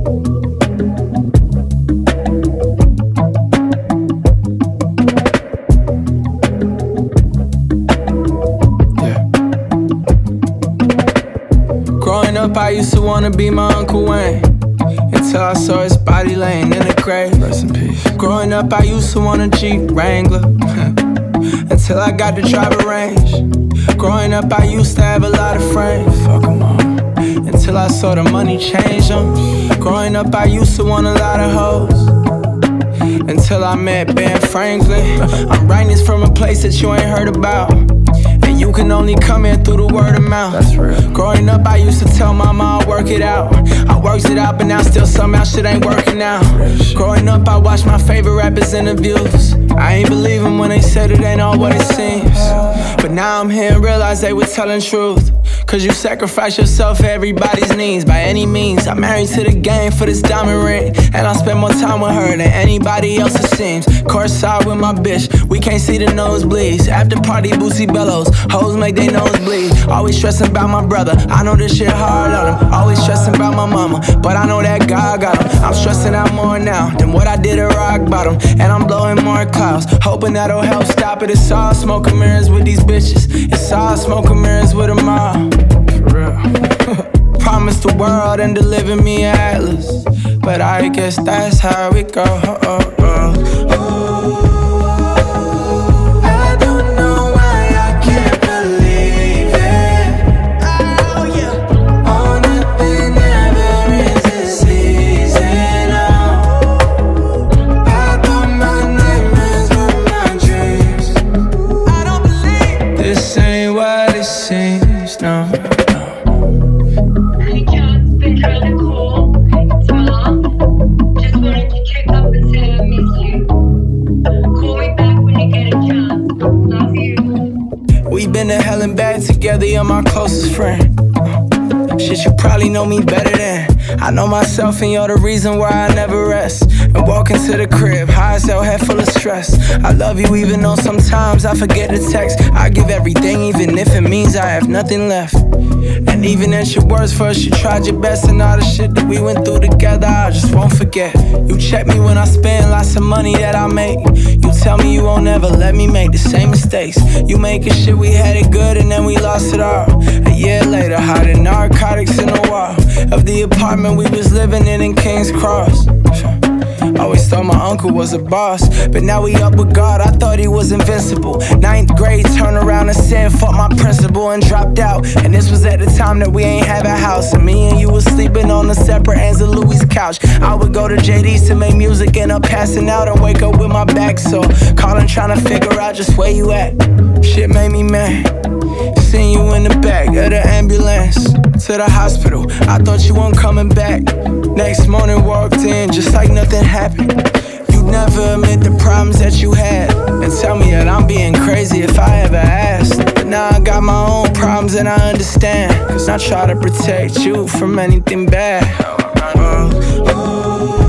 Growing up, I used to wanna be my Uncle Wayne, until I saw his body laying in the grave. Rest in peace. Growing up, I used to want a Jeep Wrangler, until I got to drive a Range. Growing up, I used to have a lot of friends, fuck 'em all, until I saw the money change them. Growing up, I used to want a lot of hoes, until I met Ben Franklin. I'm writing this from a place that you ain't heard about, and you can only come here through the word of mouth. That's real. Growing up, I used to tell mama I'll work it out. I worked it out, but now still somehow shit ain't working out. Growing up, I watched my favorite rappers' interviews. I ain't believe them when they said it ain't all what it seems. But now I'm here and realize they were telling truth. Cause you sacrifice yourself for everybody's needs. By any means, I'm married to the game for this diamond ring, and I spend more time with her than anybody else it seems. Courtside with my bitch, we can't see the nosebleeds. After party, Boosie bellows, hoes make they nose bleed. Always stressing about my brother, I know this shit hard on him. Always stressing about my mama, but I know that God got him. I'm stressing out more now than what I did at rock bottom, and I'm blowing more clouds, hoping that'll help stop it. It's all smoke and mirrors with these bitches, it's all smoke and mirrors with them all. For real. Promised the world and delivered me an atlas, but I guess that's how it goes. I don't know why I can't believe it. Oh yeah. Oh, nothing ever is this easy. No. I thought my nightmares were my dreams. I don't believe this ain't what it seems. No. We've been to hell and back together, you're my closest friend. Shit, you probably know me better than I know myself, and you're the reason why I never rest. And walk into the crib, high as hell, head full of stress. I love you even though sometimes I forget to text. I give everything even if it means I have nothing left. And even at your worst, first you tried your best, and all the shit that we went through together I just won't forget. You check me when I spend lots of money that I make. You tell me you won't ever let me make the same mistakes. You making shit we had it good and then we lost it all. A year later, hiding narcotics in the wall of the apartment we was living in King's Cross. Always thought my uncle was a boss, but now we up with God, I thought he was invincible. 9th grade, turned around and said fuck my principal and dropped out. And this was at the time that we ain't have a house, and me and you was sleeping on the separate ends of Louis' couch. I would go to JD's to make music, end up passing out and wake up with my back sore, calling trying to figure out just where you at. Shit made me mad, seeing you in the back of the ambulance to the hospital. I thought you weren't coming back. Next morning walked in just like nothing happened. You never admit the problems that you had, and tell me that I'm being crazy if I ever asked. But now I got my own problems and I understand, cause I try to protect you from anything bad.